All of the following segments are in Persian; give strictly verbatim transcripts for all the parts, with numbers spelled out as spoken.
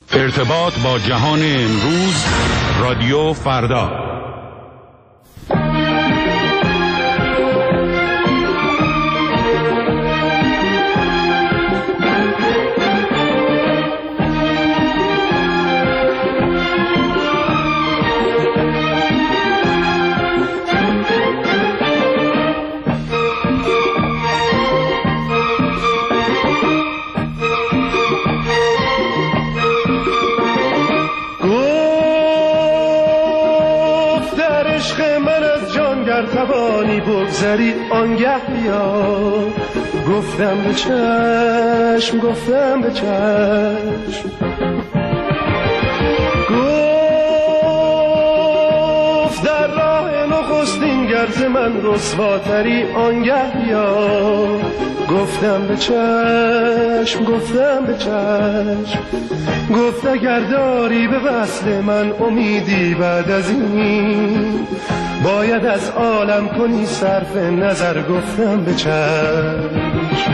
ارتباط با جهان امروز، رادیو فردا. توانی بگذری آنگه بیا، گفتم به چشم، گفتم به چشم، گفت در راه نخستین گرز من رسواتری آنگه بیا، گفتم به چشم، گفتم به چشم، گفت اگر داری به وصل من امیدی بعد از این، باید از عالم کنی صرف نظر، گفتم به چشم.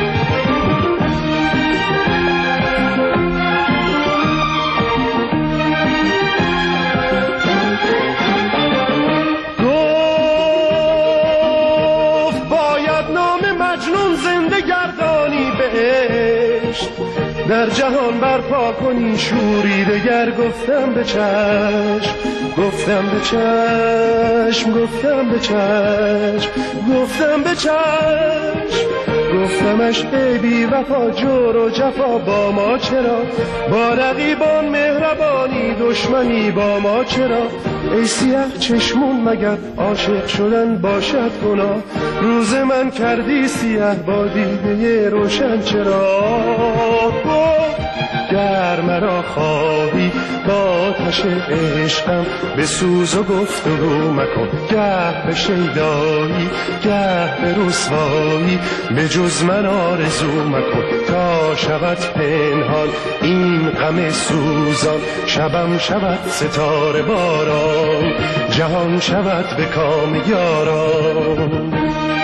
گفت باید نام مجنون زنده گردانی بهشت، در جهان برپا کنی شوری دگر، گفتم به چشم، گفتم به چشم، گفتم به چشم، گفتم به چشم، گفتمش ای بی وفا جور و جفا با ما چرا، با رقیبان مهربانی دشمنی با ما چرا، ای سیاه چشمون مگر عاشق شدن باشد گناه، روز من کردی سیاه با دیده روشن چرا، گر مرا خواهی با آتش عشقم بسوز و گفتگو مکن، گه به شیدایی گه به رسوایی به جز من آرزو مکن، تا شود پنهان این غم سوزان، شبم شود ستاره باران، جهان شود به کام یاران.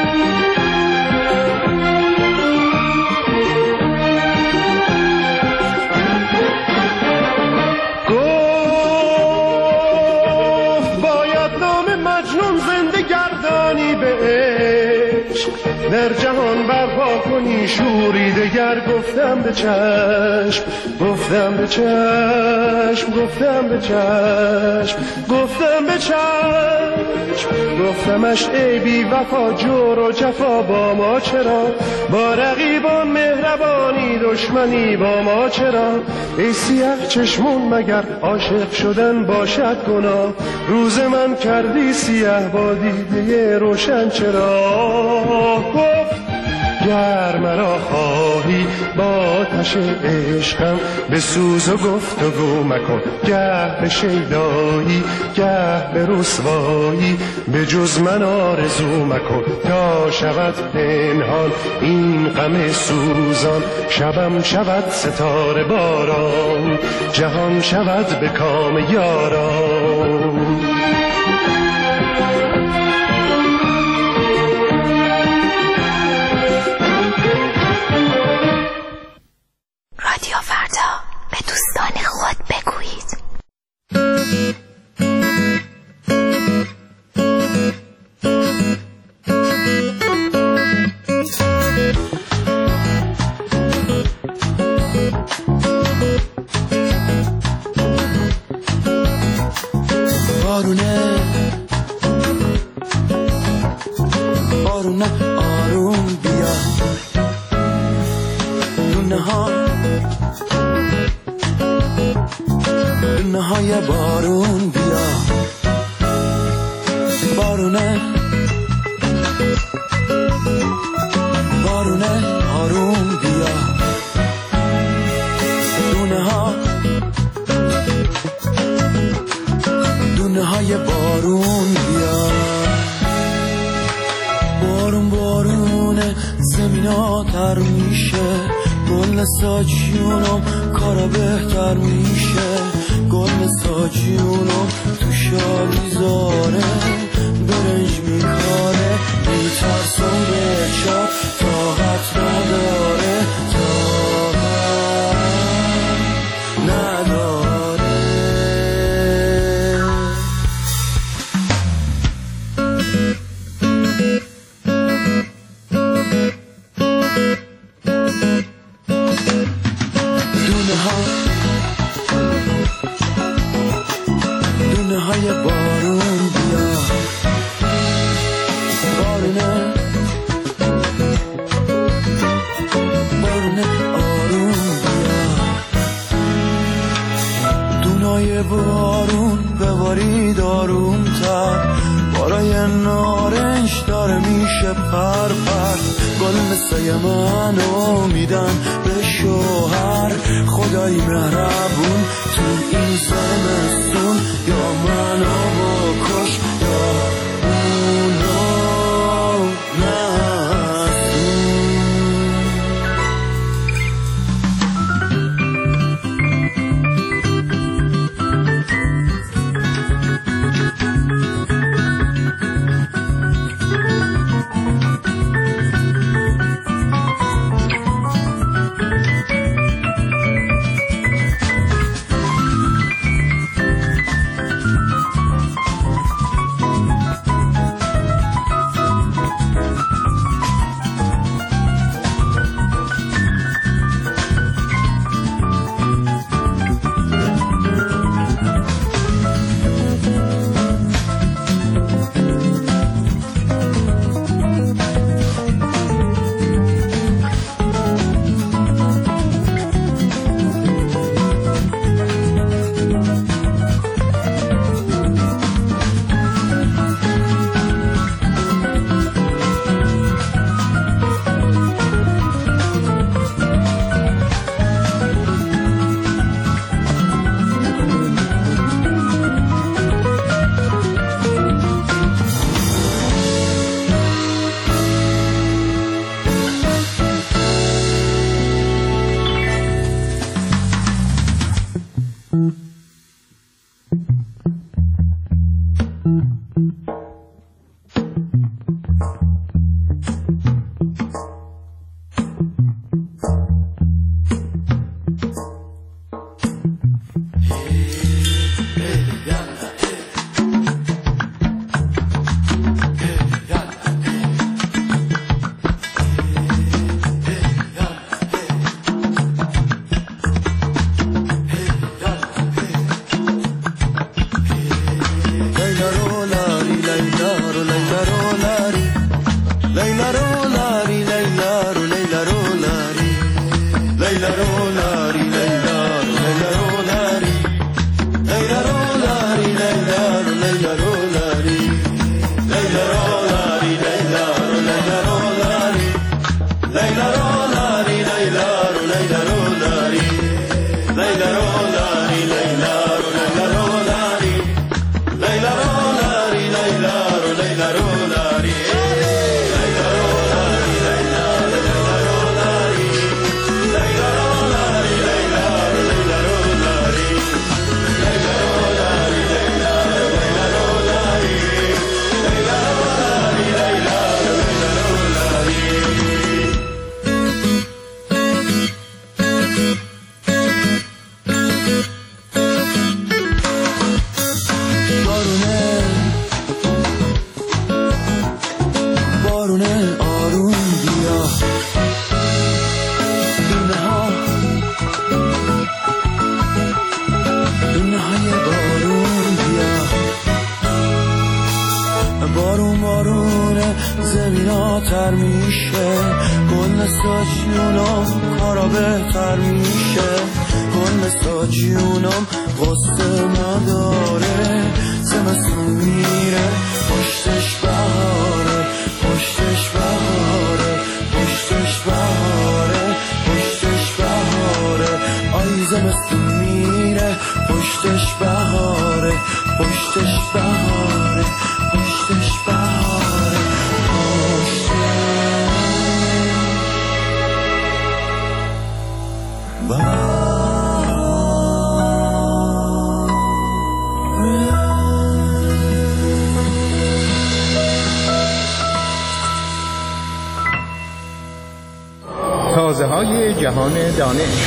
در جهان برپا کنی شوری دگر، گفتم به چشم، گفتم به چشم، گفتم به چشم، گفتم به چشم، گفتمش ای بی وفا جور و جفا با ما چرا، با رقیبان مهربانی دشمنی با ما چرا، ای سیاه چشمون مگر عاشق شدن باشد گناه، روز من کردی سیاه با دیده روشن چرا، گر مرا خواهی با آتش عشقم بسوز و گفتگو مکن، گه به شیدایی گه به رسوایی به جز من آرزو مکن، تا شود پنهان این غم سوزان، شبم شود ستاره باران، جهان شود به کام یاران. رادیو فردا، به دوستان خود بگویید. بارونه بارونه آروم بیا، دونه ها دونه های بارون بیا، بارونه بارونه آروم بیا، دونه ها دونه های بارون بیا، بارون بارونه زمینا تر میشه، گل ساجیونم کارا بهتر میشه، گل ساجیونم تو شالیزاره برنج میکاره، میترسم به چار طاقت نداره، طاقت نداره. دونه ها دونه های بارون بیا بارونه بارونه آروم بیا دونای بارون ببارید آروم تر بارای نارنج داره میشه پر پر گل مثل منو میدن به شوهر خدای مهربون تو این زمستون یا منو بکش یا اونو تر میشه گل ساجونم کارا بهتر میشه گل ساجونم غصه نداره زمستون میره پشتش بهاره پشتش بهاره پشتش بهاره پشتش بهاره آی زمستون میره پشتش بهاره پشتش بهاره پشتش بهاره تازه های جهان دانش.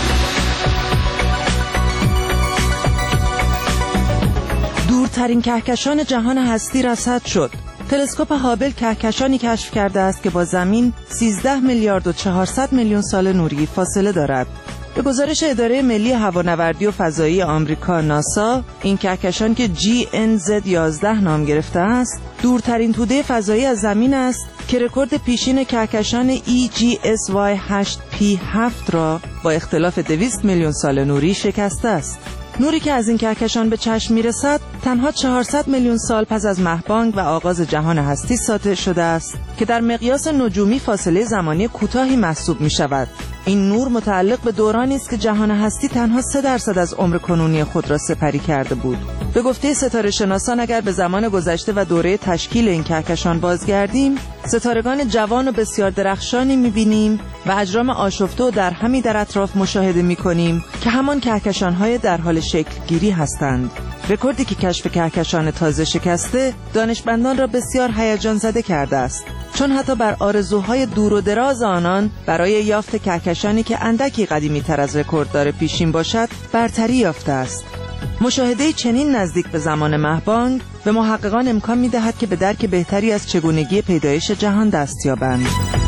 دورترین کهکشان جهان هستی رصد شد. تلسکوپ هابل کهکشانی کشف کرده است که با زمین سیزده میلیارد و چهارصد میلیون سال نوری فاصله دارد. به گزارش اداره ملی هوانوردی و فضایی آمریکا ناسا، این کهکشان که جی ان زد یازده نام گرفته است، دورترین توده فضایی از زمین است که رکورد پیشین کهکشان ای جی اس وای هشت پی هفت را با اختلاف دویست میلیون سال نوری شکسته است. نوری که از این کهکشان به چشم میرسد تنها چهارصد میلیون سال پس از مه‌بانگ و آغاز جهان هستی ساطع شده است که در مقیاس نجومی فاصله زمانی کوتاهی محسوب می شود. این نور متعلق به دورانی است که جهان هستی تنها سه درصد از عمر کنونی خود را سپری کرده بود. به گفته ستاره شناسان اگر به زمان گذشته و دوره تشکیل این کهکشان بازگردیم، ستارگان جوان و بسیار درخشانی می‌بینیم و اجرام آشفته و در همی در اطراف مشاهده می‌کنیم که همان کهکشان‌های در حال شکل گیری هستند. رکوردی که کشف کهکشان تازه شکسته دانشمندان را بسیار هیجان زده کرده است، چون حتی بر آرزوهای دور و دراز آنان برای یافت کهکشانی که اندکی قدیمی‌تر از رکورددار پیشین باشد برتری یافته است. مشاهده چنین نزدیک به زمان مه‌بانگ به محققان امکان می‌دهد که به درک بهتری از چگونگی پیدایش جهان دست یابند.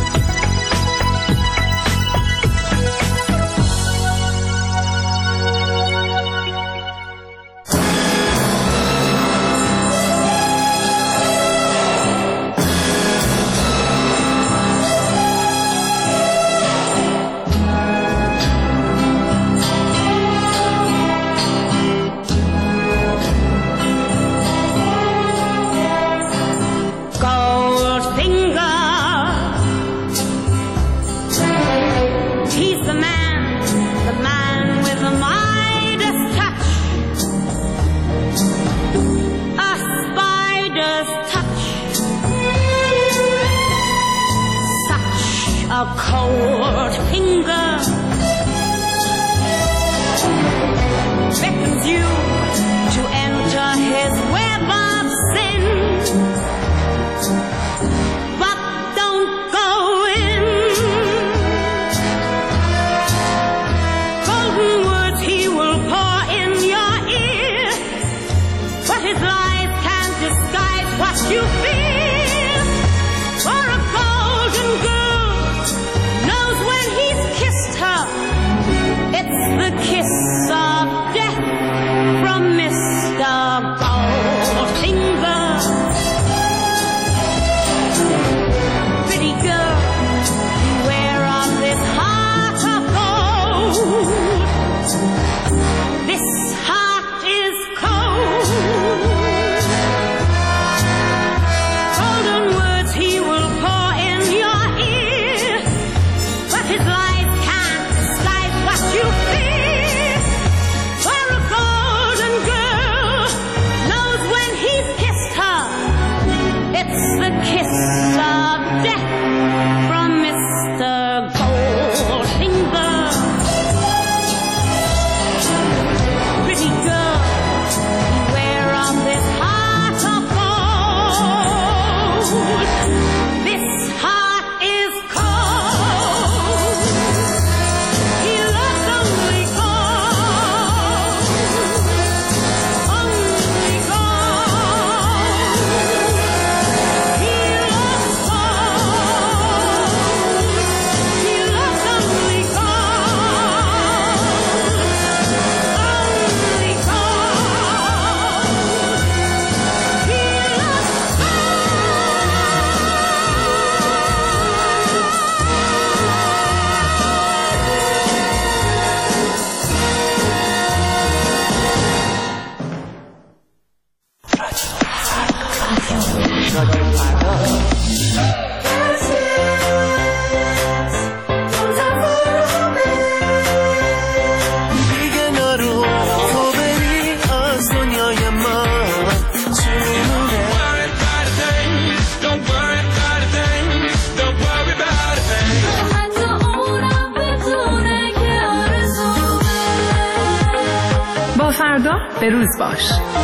به روز باش.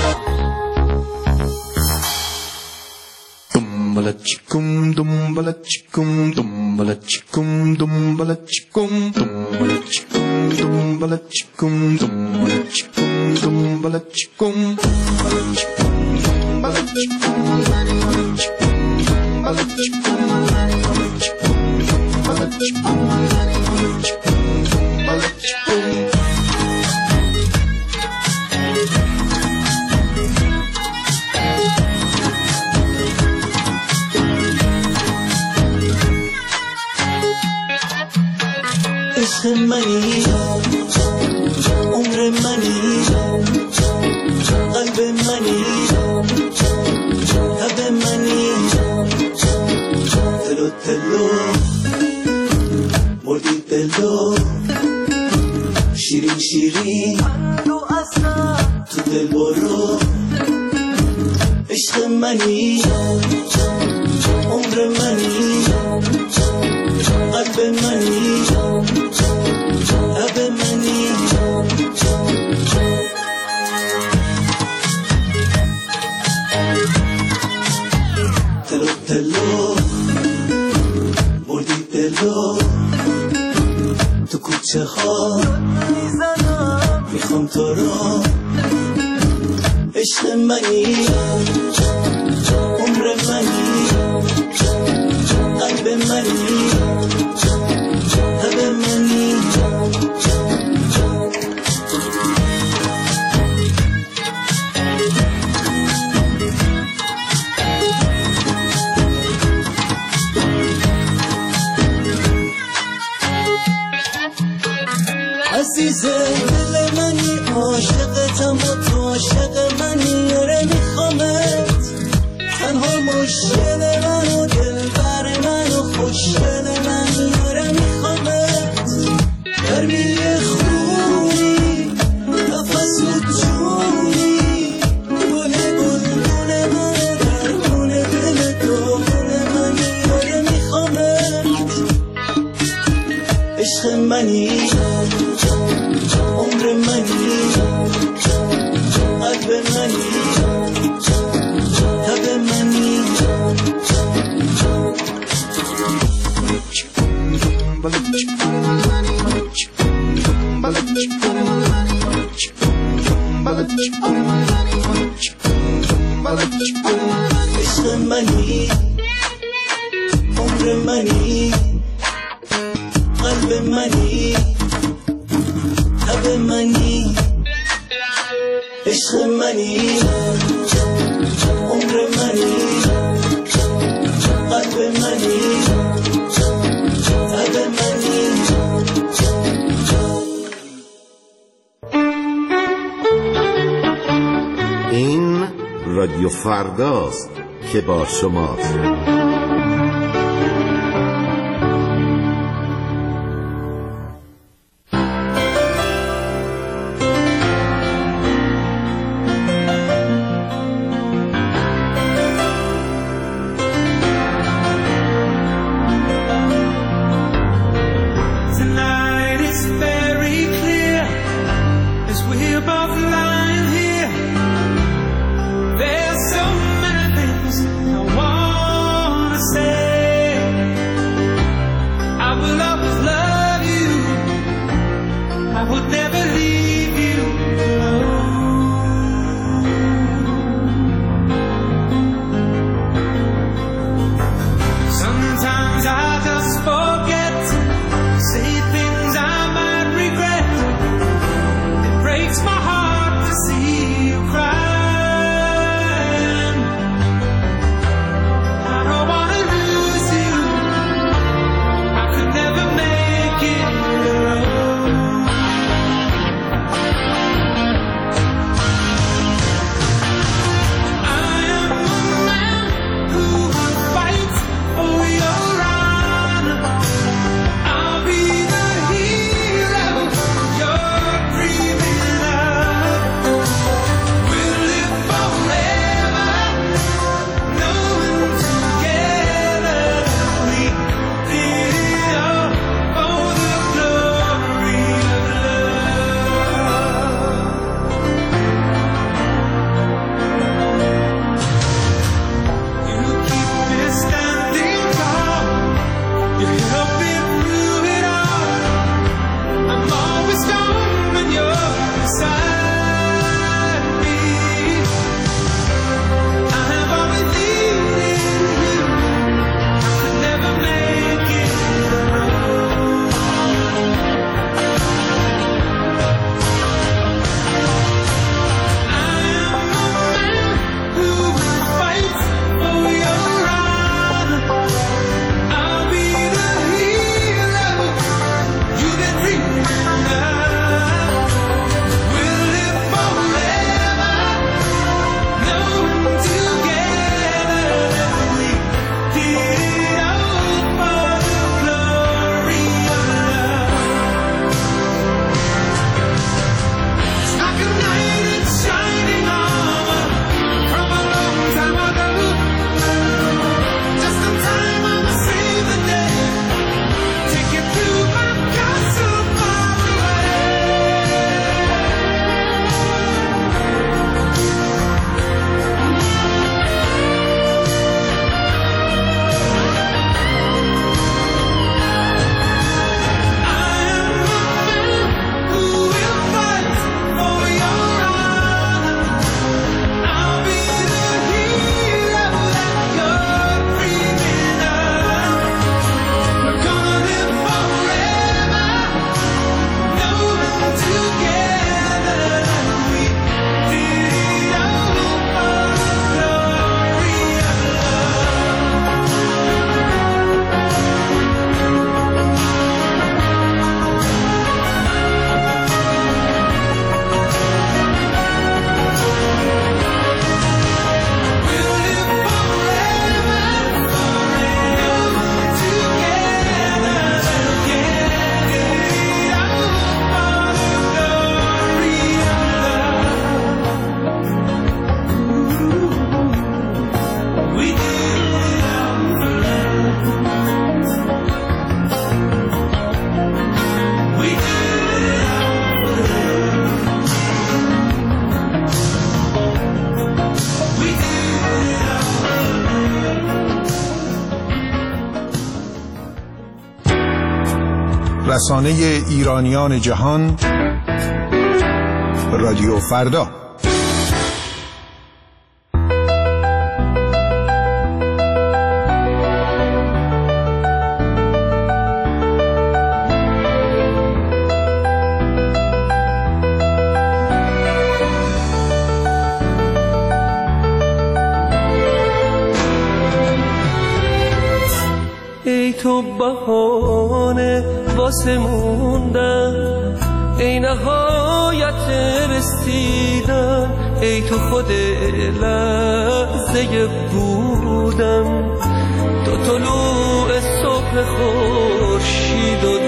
Dumbala chikum, dumbala chikum, dumbala chikum, dumbala chikum, dumbala chikum, dumbala chikum, dumbala chikum, dumbala chikum, dumbala chikum, dumbala chikum, dumbala chikum, dumbala chikum, dumbala chikum, dumbala chikum, dumbala chikum. عشق منی عمر منی قلب منی لب منی تلو تلو مردی دلو شیرین شیرین تو دل برو عشق منی عمر منی قلب منی لب منی تلو تلو مردی دلو تو کوچه ها میخوام تو رو عشق منی عمر منی قلب منی لب منی عزیز دل منی عاشقتم و تو عاشق منی آره میخوامت تنها مشکل من و دلبر من و خوشگل منی آره میخوامت گرمی خونی نفس و جونی گل گلگون من درمون دل داغون منی آره میخوامت عشق منی عمر منی قلب منی لب منی عشق منی عمر منی قلب منی لب منی عشق منی عمر منی قلب منی لب منی این رادیو فرداست که با شماست. There's so many things I want رسانه ایرانیان جهان، رادیو فردا. ای تو بهانه واسه موندن، ای نهایت رسیدن، ای تو خود لحظه بودن، تو طلوع صبح خورشید و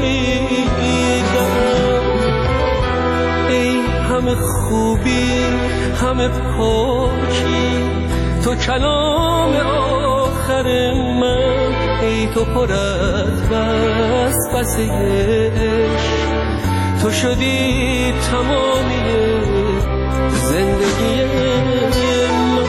دمیدن. ای همه خوبی همه پاکی، تو کلام آخر من، ای تو پر از وسوسه عشق، تو شدی تمامی زندگی من.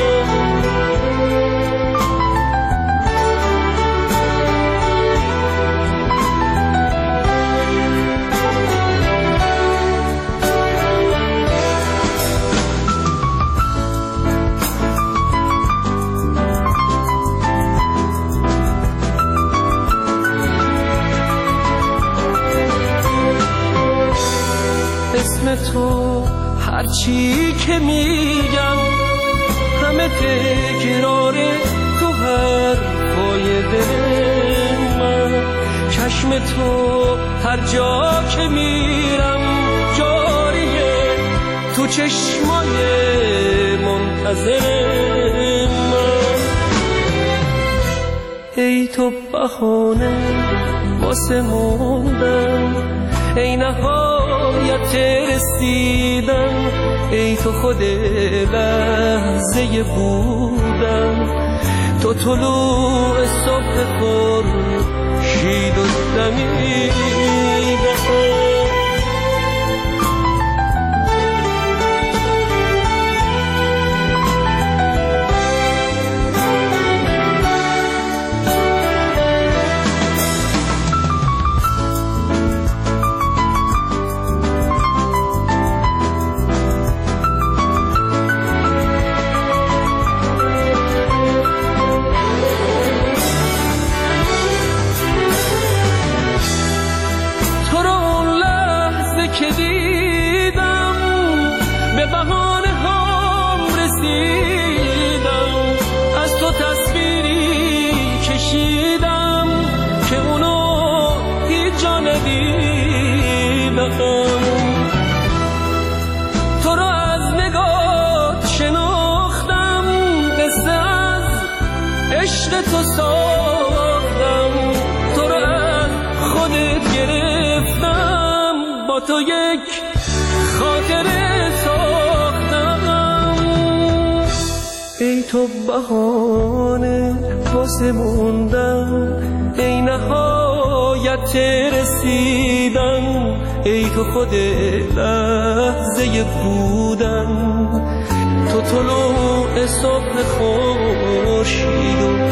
اسم تو هرچی که میگم همه تکرار تو حرفای دل من. چشم تو هر جا که میرم جاریه تو چشمای منتظر من. ای تو بهانه واسه موندن، ای نهایت رسیدن، ای تو خود لحظه بودن، تو طلوع صبح خورشید و دمیدن. که دیدم به بهانه هم رسیدم، از تو تصویری کشیدم که اونو هیچ جا ندیدم. تو رو از نگاه شناختم، قصه از عشق تو ساختم، تو رو از خودت گرفتم، با تو یک خاطره ساختم. ای تو بهانه واسه موندن، ای نهایت رسیدن، ای تو خود لحظه بودن، تو طلوع صبح خورشید و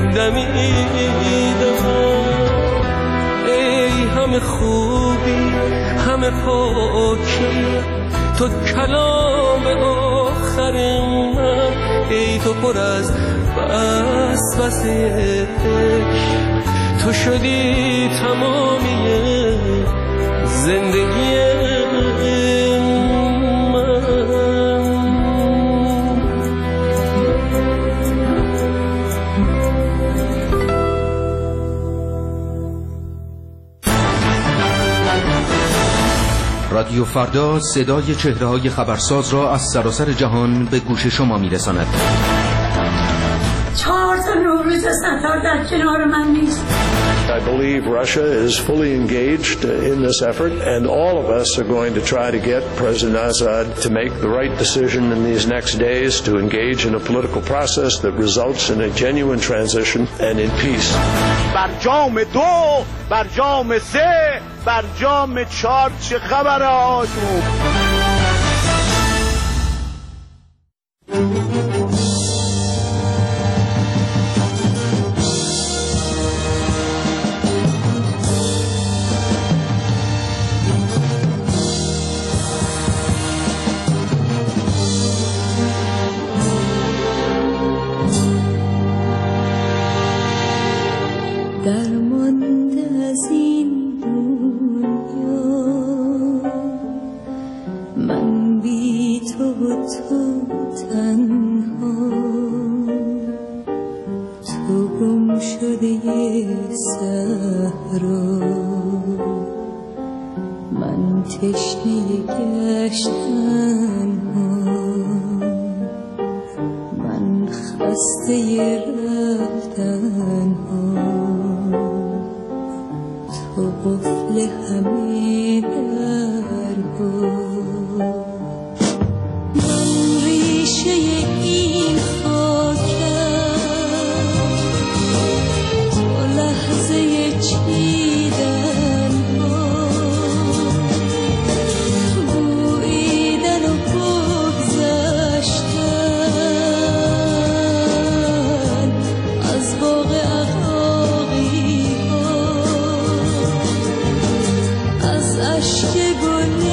دمیدن. ای همه خوبی همه پاکی، تو کلام آخر من، ای تو پر از وسوسه عشق، تو شدی تمامی زندگی رادیو فردا صدای چهره‌های خبرساز را از سراسر جهان به گوش شما می‌رساند. چهار تا نوروز ستار در کنار من نیست. I believe Russia is fully engaged in this effort, and all of us are going to try to get President Assad to make the right decision in these next days to engage in a political process that results in a genuine transition and in peace. برجام دو، برجام سه، برجام چهار چه خبره آجوب؟ من بی تو و تو تنها، تو گم شده صحرا، من تشنه گشتن ها، من خسته رفتن ها، تو قفل همه درها. من ریشه این خاکم، تو لحظه چیدن ها، بویدن و بگذشتن از باغ عقاقی ها، از اشک گل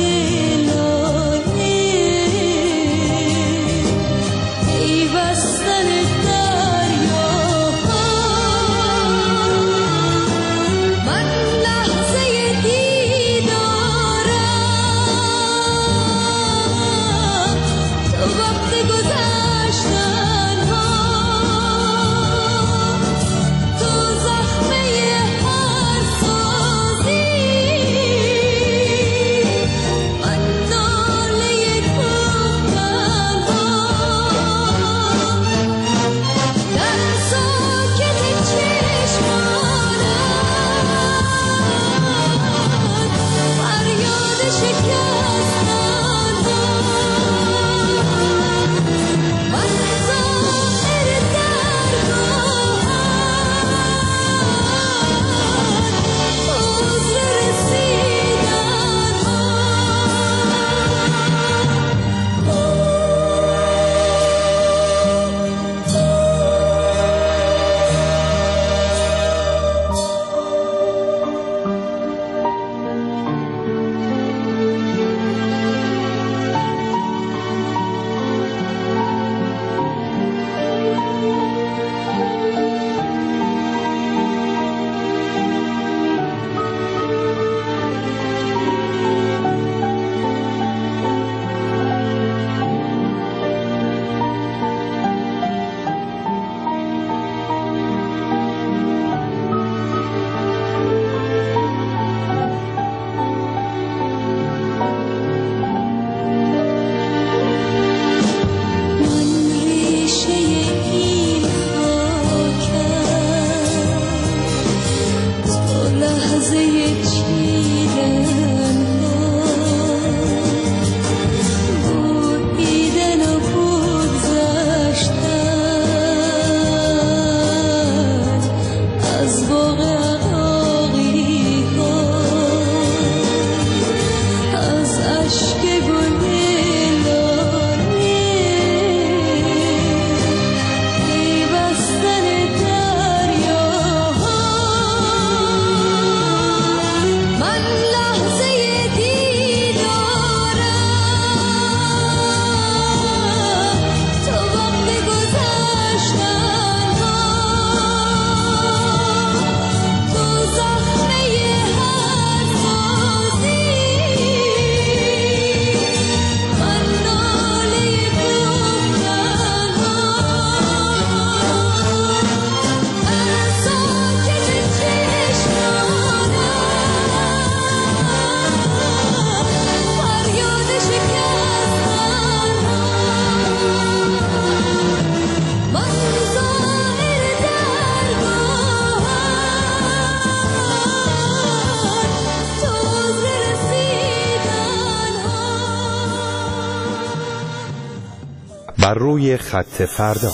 بر روی خط فردا.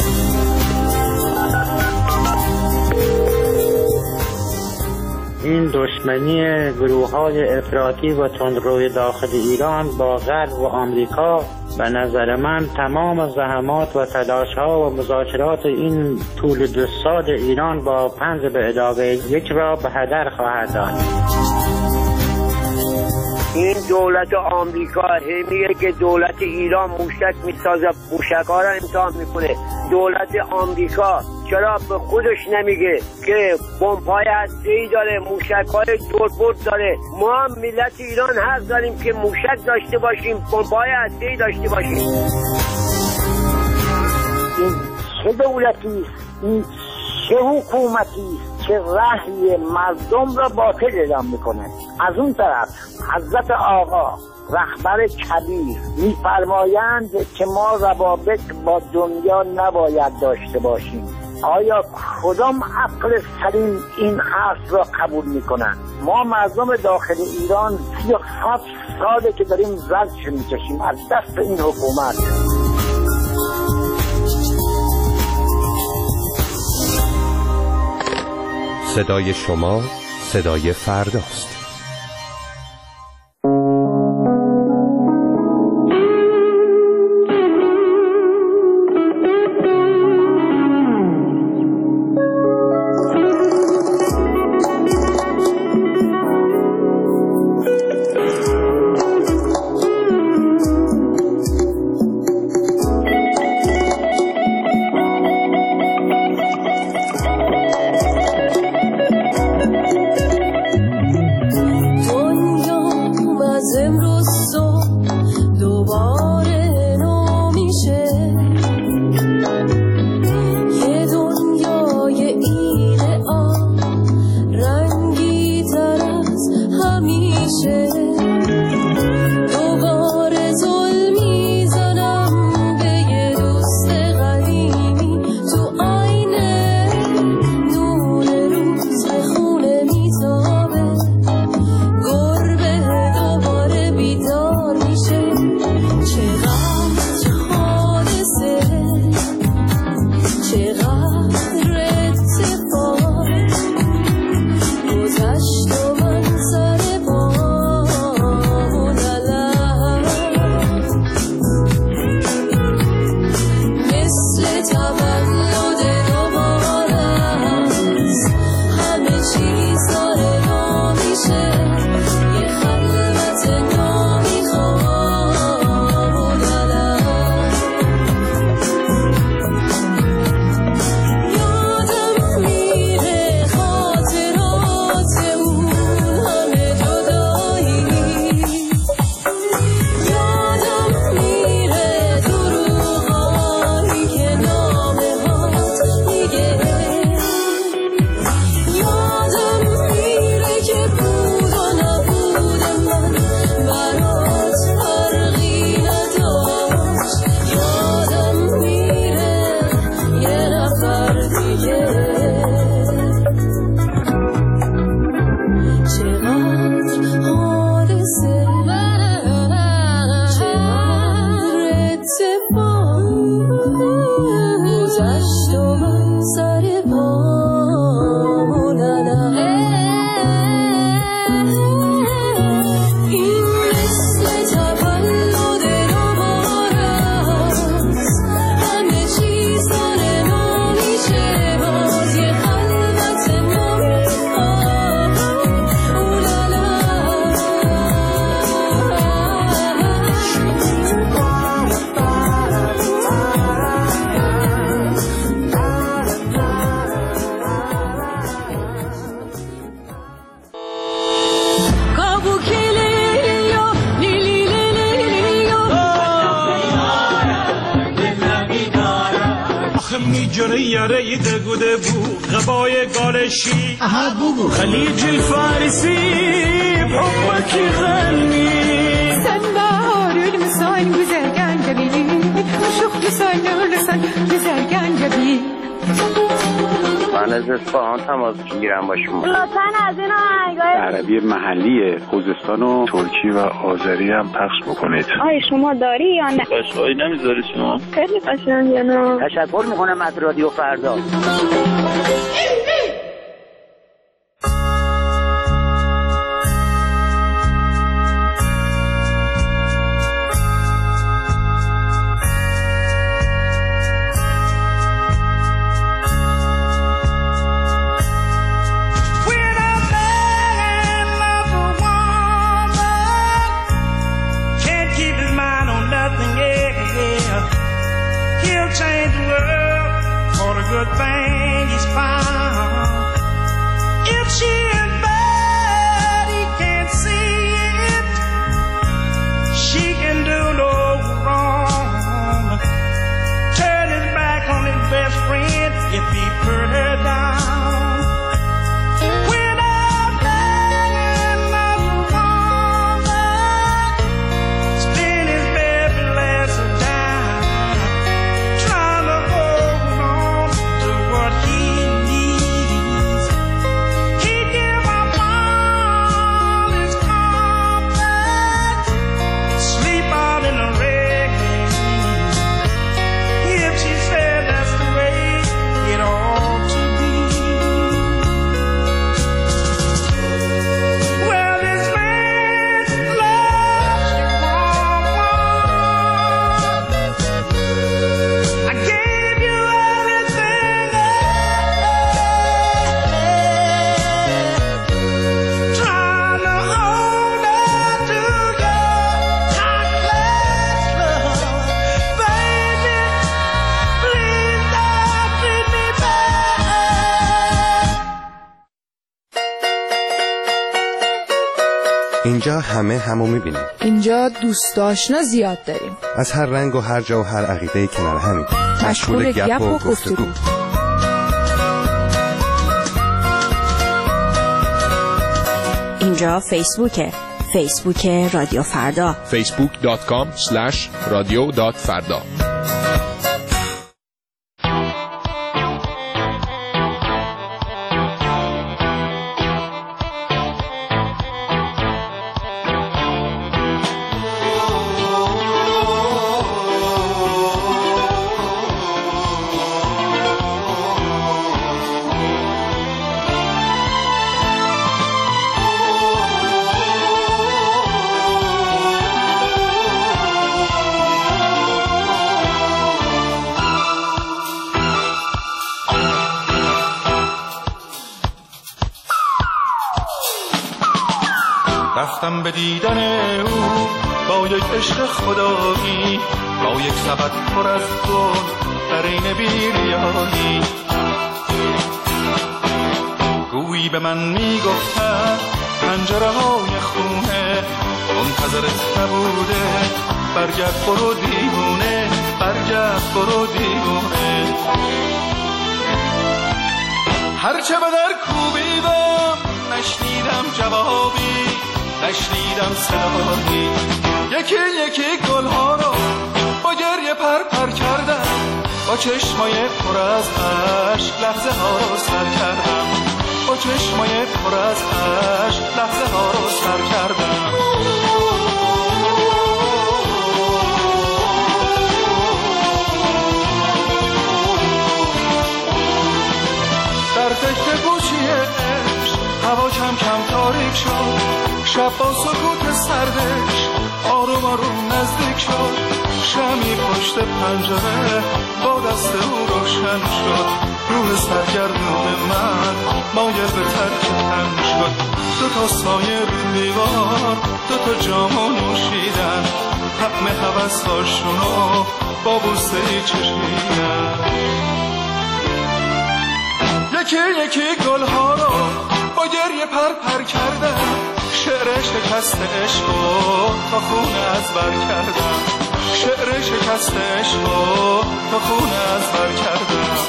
این دشمنی گروه‌های افراطی و تندروی داخل ایران با غرب و آمریکا به نظر من تمام زحمات و تلاش‌ها و مذاکرات این طول دو سال ایران با پنج به علاوه یک را به هدر خواهد داد. این دولت آمریکا میگه که دولت ایران موشک میسازه، موشک‌ها را امتحان میکنه. دولت آمریکا چرا به خودش نمیگه که بمب‌های هسته‌ای داره، موشک‌های دوربرد داره؟ ما هم ملت ایران حق داریم که موشک داشته باشیم، بمب‌های هسته‌ای داشته باشیم. این چه دولتی است؟ این چه حکومتی است که رأی مردم را باطل اعلام میکنه؟ از اون طرف حضرت آقا رهبر کبیر میفرمایند که ما روابط با دنیا نباید داشته باشیم. آیا کدام عقل سلیم این حرف را قبول میکنن؟ ما مردم داخل ایران سی و هفت ساله که داریم زجر میکشیم از دست این حکومت. صدای شما صدای فرداست. یاره دگوده بو غبای گالشی خلیج الفارسی بحبك غني sen baharül misal güzel gencebi Uşuk misal nurlusan güzel gencebi من از اصفهان تماس میگیرم با شما. لطفاً از این آهنگای عربی محلی خوزستان و ترکی و آذری هم پخش بکنید. آیا شما داری یا نه؟ قشنگی نمیذاری شما؟ خیلی قشنگه نه. تشکر میکنم از رادیو فردا. change the world for the good thing he's found. If she is bad, he can't see it. She can do no wrong. Turn his back on his best friend if he put her down. اینجا همه همو میبینیم. اینجا دوست آشنا زیاد داریم. از هر رنگ و هر جا و هر عقیده کنار همین. مشغول گپ و گفتگو. اینجا فیسبوکه. فیسبوک رادیو فردا. فیسبوک دات کام اسلش رادیو دات فردا. رفتم به دیدن او با یک عشق خدایی، با یک سبد پر از گل در این بیریایی. گویی به من میگفتن پنجره های خونه منتظرت نبوده، برگرد برو دیوونه، برگرد برو دیوونه. هرچه به در کوبیدم نشنیدم جوابی، نشنیدم صدایی. یکی یکی گلها رو با گریه پر پر کردم، با چشمای پر از اشک لحظه ها رو سر کردم، با چشمای پر از اشک لحظه ها رو سر کردم. در فکر گوشی عشق هوا کم کم تاریک شد، شب با سکوت سردش آروم آروم نزدیک شد. شمی پشت پنجره با دست او روشن شد، روح سرگردون من مایل به ترک تن شد. دو تا سایه رو دیوار، دو تا جامو نوشیدن، طعم هوس‌هاشونو با بوسه چشیدن. یکی یکی گلها رو با گریه پر پر کردم، شعر شکست عشقو تا خونه از بر کردم، شعر شکست عشقو تا خونه از بر کردم.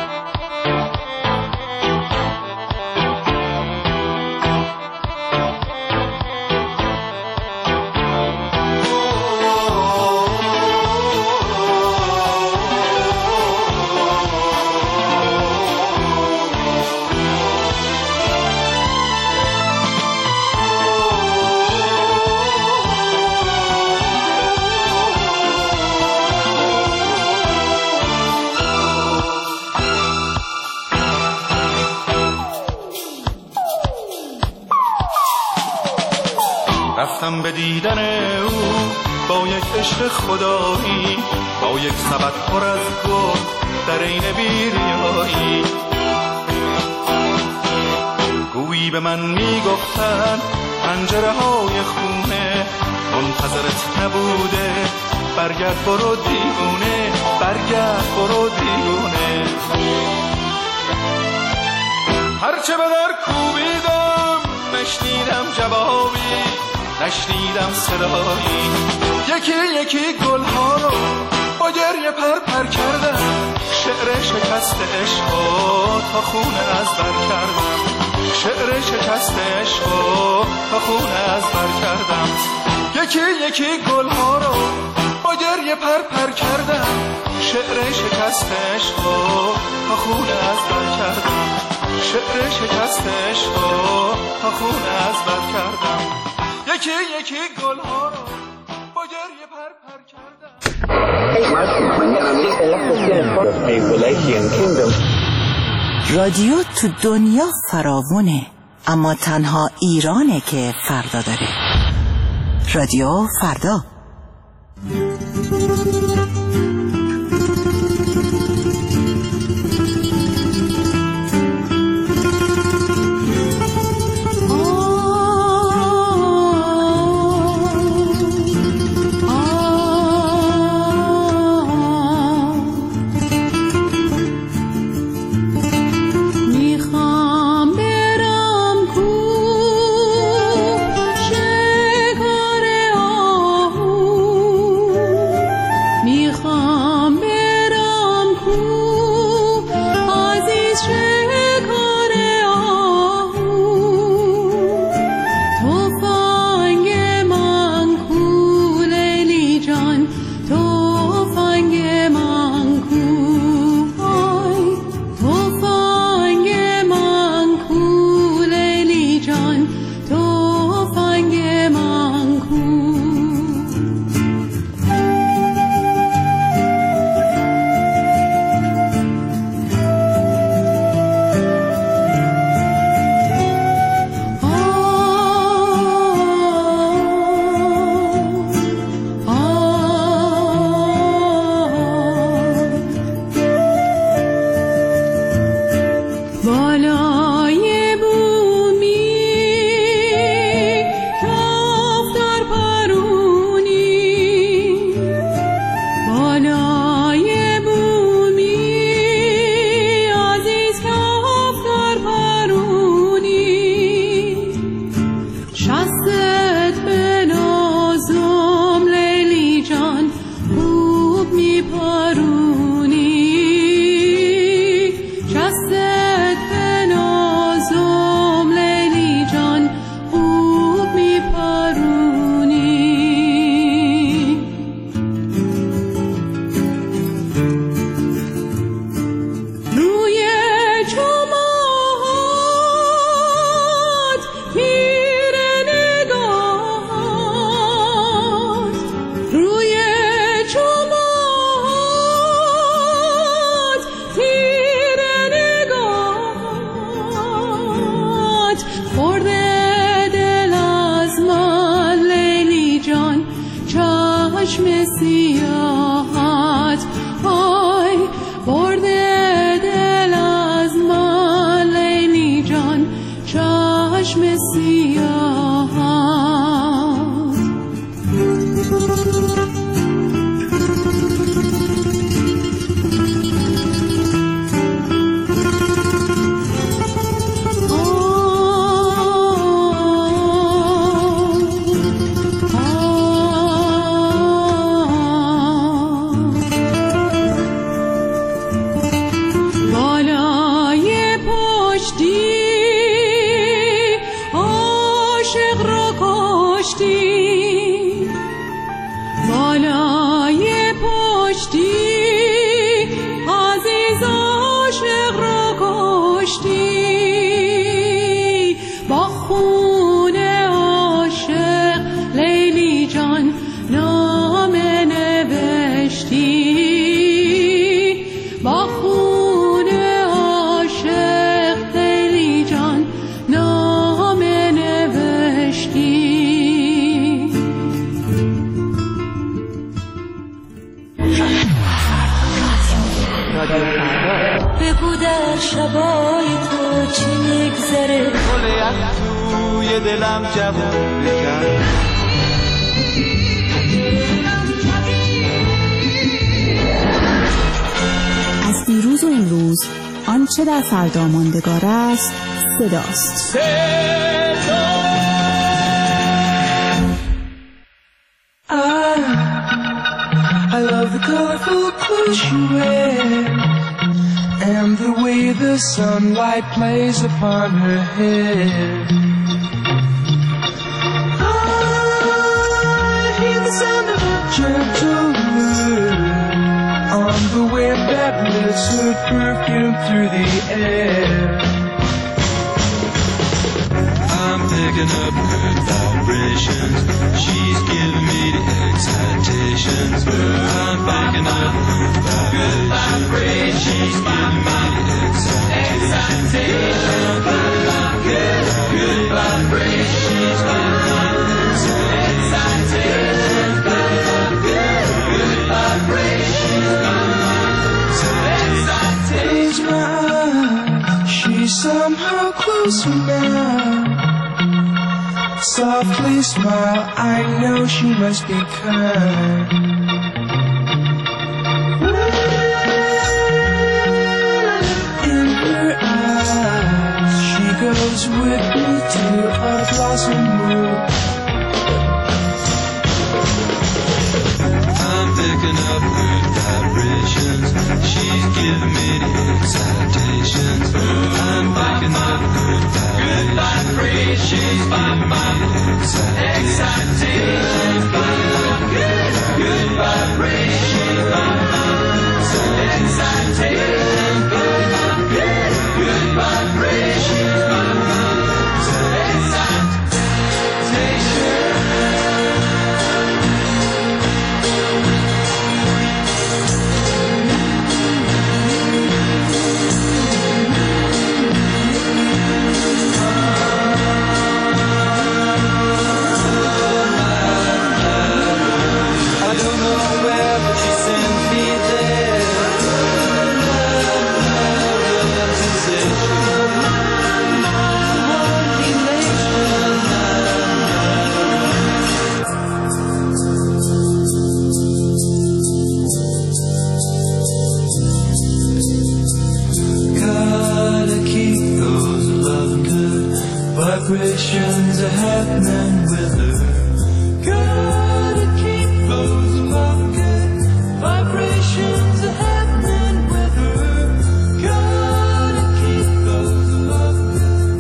رفتم به دیدن او با یک عشق خدایی، با یک سبد پر از گل در این بیریایی. گویی به من میگفتن پنجره های خونه منتظرت نبوده، برگرد برو دیوونه، برگرد برو دیونه. هرچه به در کوبیدم نشنیدم جوابی، نشنیدم صدایی. یکی یکی گلها رو با گریه پر پر کردم، شعر شکست عشقا تا خونه از بر کردم، شعر شکست عشقا تا خونه از بر کردم. یکی یکی گلها رو با گریه پر پر کردم، شعر شکست عشقا تا خونه از بر کردم، شعر شکست عشقا تا خونه از بر کردم. یکی یکی گلها رو با گریه پر پر کردم. رادیو تو دنیا فراوونه، اما تنها ایرانه که فردا داره. رادیو فردا. بگو در شبای تو چی میگذره، گل یک توی دلم جوون بکن. امروز آنچه در فردا ماندگار است صداست. I love the colorful clothes you wear and the way the sunlight plays upon her hair. I hear the sound of a gentle wind on the wind that lifts her perfume through the air. I'm picking up good vibrations. She's giving me the excitations. I'm picking up good vibrations. She's giving me the excitations. Good, good vibrations. She's giving me the excitations. Good, good vibrations. Close my eyes. She's somehow closer now. Softly smile, I know she must be kind. In her eyes, she goes with me to a blossom room. I'm picking up good vibrations. She's giving me the excitations. I'm picking up good vibrations. She's giving me the excitations. Good, good vibrations. Excitations. Good, good vibrations. Vibrations are happening with her. Gotta keep those love good. Vibrations are happening with her. Gotta keep those love good.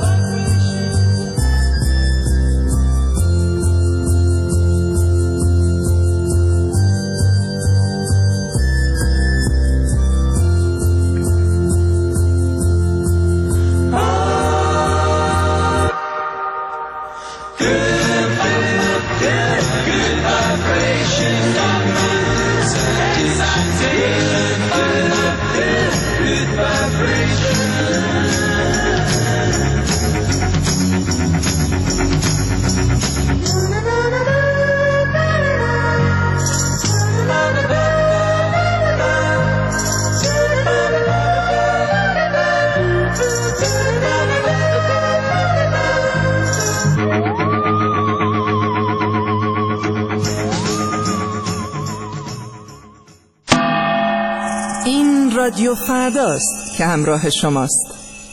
این رادیو فرداست که همراه شماست.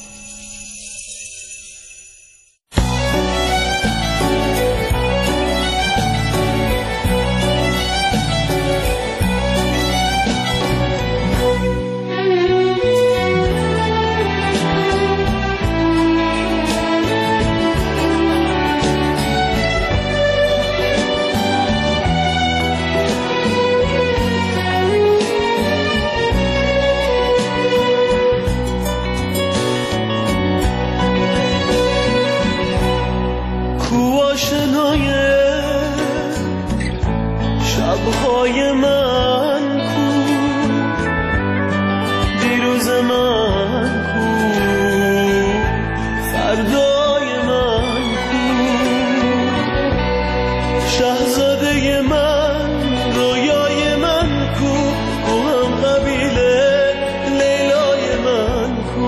شبهای من کو، دیروز من کو، فردای من کو، شاهزاده من، رویای من کو، او هم قبیله لیلای من کو.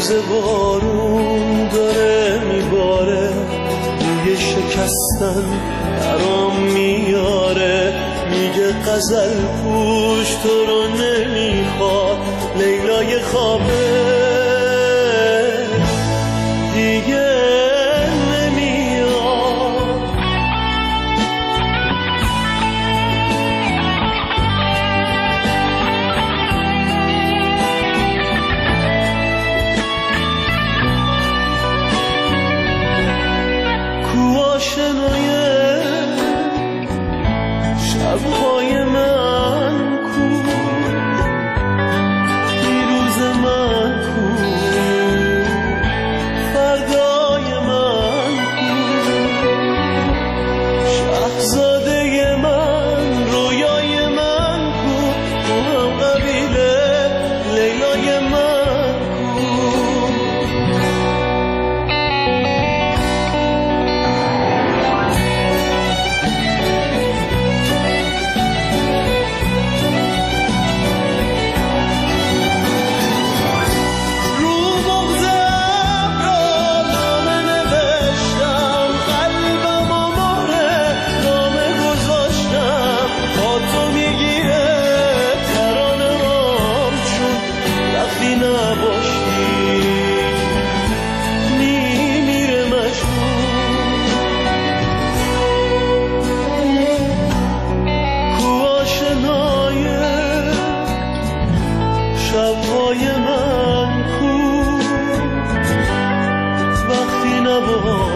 تازه بارون داره میباره، روی شکستن برام میاره، میگه غزل پوش تو رو نمیخواد، لیلای خوابه دیگه شبهای من کو، دیروز من کو، فردای من کو، شهزاده من، رویای من کو، تو هم قبیله لیلای من کو. شبهای من کو، وقتی نباشی